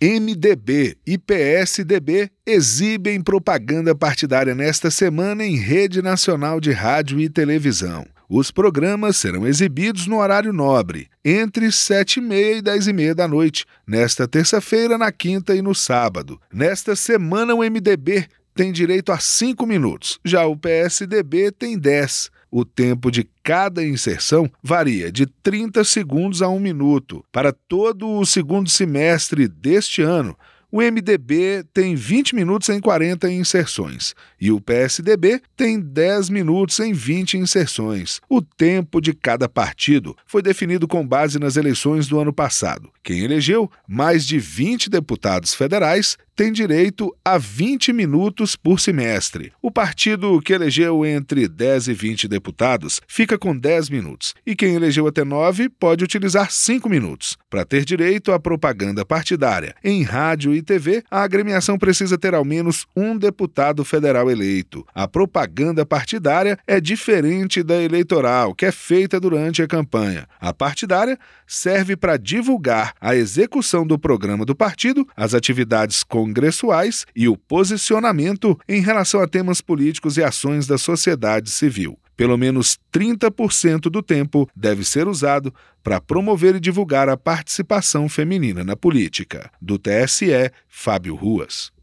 MDB e PSDB exibem propaganda partidária nesta semana em rede nacional de rádio e televisão. Os programas serão exibidos no horário nobre, entre 7h30 e 10h30 da noite, nesta terça-feira, na quinta e no sábado. Nesta semana, o MDB tem direito a 5 minutos, já o PSDB tem 10. O tempo de cada inserção varia de 30 segundos a 1 minuto. Para todo o segundo semestre deste ano, o MDB tem 20 minutos em 40 inserções e o PSDB tem 10 minutos em 20 inserções. O tempo de cada partido foi definido com base nas eleições do ano passado. Quem elegeu mais de 20 deputados federais tem direito a 20 minutos por semestre. O partido que elegeu entre 10 e 20 deputados fica com 10 minutos e quem elegeu até 9 pode utilizar 5 minutos. Para ter direito à propaganda partidária em rádio e TV, a agremiação precisa ter ao menos um deputado federal eleito. A propaganda partidária é diferente da eleitoral, que é feita durante a campanha. A partidária serve para divulgar a execução do programa do partido, as atividades congressuais e o posicionamento em relação a temas políticos e ações da sociedade civil. Pelo menos 30% do tempo deve ser usado para promover e divulgar a participação feminina na política. Do TSE, Fábio Ruas.